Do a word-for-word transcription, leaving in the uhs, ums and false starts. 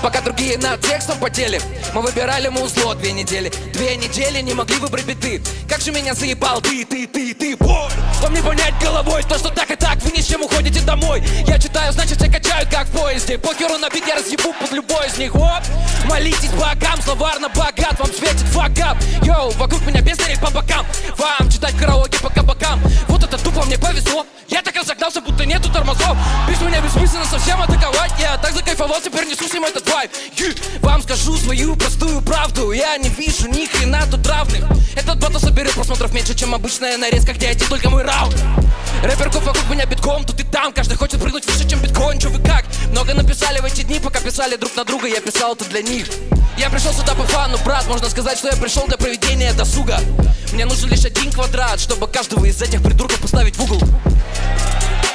Пока другие над текстом потели, мы выбирали музло две недели. Две недели не могли выбрать биты. Как же меня заебал ты, ты, ты, ты, бой. Вам не понять головой то, что так и так вы ни с чем уходите домой. Я читаю, значит все качают, как в поезде. Покеру на бит я разъебу под любой из них. Оп, молитесь богам, словарно богат, вам светит факап. Йоу, вокруг меня бездари по бокам. Вам читать караоке по кабакам. Вот это тупо мне повезло. Я так разогнался, будто нету тормозов. Пусть меня бессмысленно совсем атаковать. Я так закайфовал, теперь несу всем этот вайб. Вам скажу свою простую правду. Я не вижу ни хрена тут равных. Этот батл соберет просмотров меньше, чем обычная нарезка, где один только мой раунд. Рэперков вокруг меня битком, тут и там. Каждый хочет прыгнуть выше, чем биткоин. Чё вы как? Много написали в эти дни, пока писали друг на друга. Я писал это для них. Я пришел сюда по фану, брат. Можно сказать, что я пришел для проведения досуга. Мне нужен лишь один квадрат, чтобы каждого из этих придурков поставить в угол.